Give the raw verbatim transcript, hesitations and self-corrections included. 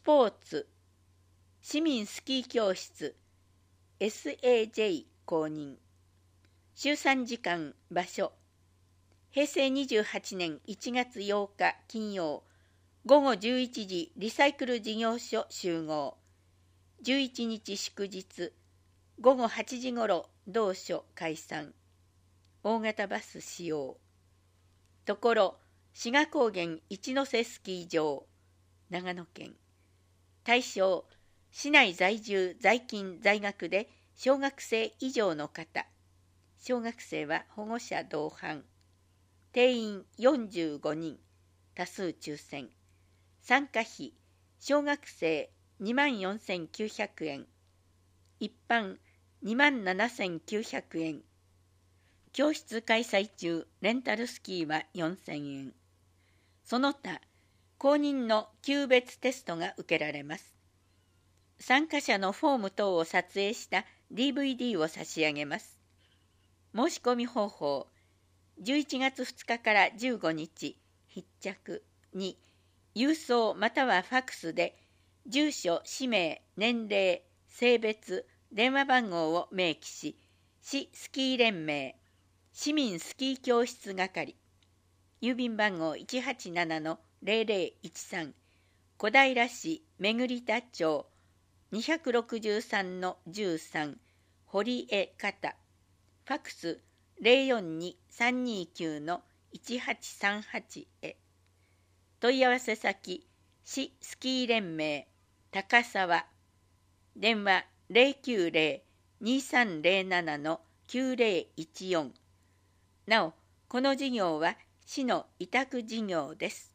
ポーツ、市民スキー教室、エスエージェー 公認。週さんじかん、場所。へいせいにじゅうはちねんいちがつようか金曜、ごごじゅういちじリサイクル事業所集合。じゅういちにち祝日、ごごはちじごろ同所解散。大型バス使用。ところ、志賀高原一ノ瀬スキー場、長野県。対象、市内在住在勤在学で小学生以上の方。小学生は保護者同伴。定員よんじゅうごにん、多数抽選。参加費、小学生にまんよんせんきゅうひゃくえん、一般にまんななせんきゅうひゃくえん。教室開催中、レンタルスキーはよんせんえん。その他、公認の級別テストが受けられます。参加者のフォーム等を撮影した ディーブイディー を差し上げます。申し込み方法、じゅういちがつふつかからじゅうごにち、必着に、郵送またはファクスで、住所、氏名、年齢、性別、電話番号を明記し、市スキー連盟、市民スキー教室係、郵便番号 いちはちななのゼロゼロいちさん、小平市巡田町にろくさんのじゅうさん、堀江方、ファクス ゼロよんにさんにきゅうのいちはちさんはち へ。問い合わせ先、市スキー連盟、高沢、電話 ゼロきゅうゼロ にさんゼロななのきゅうゼロいちよん。なお、この事業は市の委託事業です。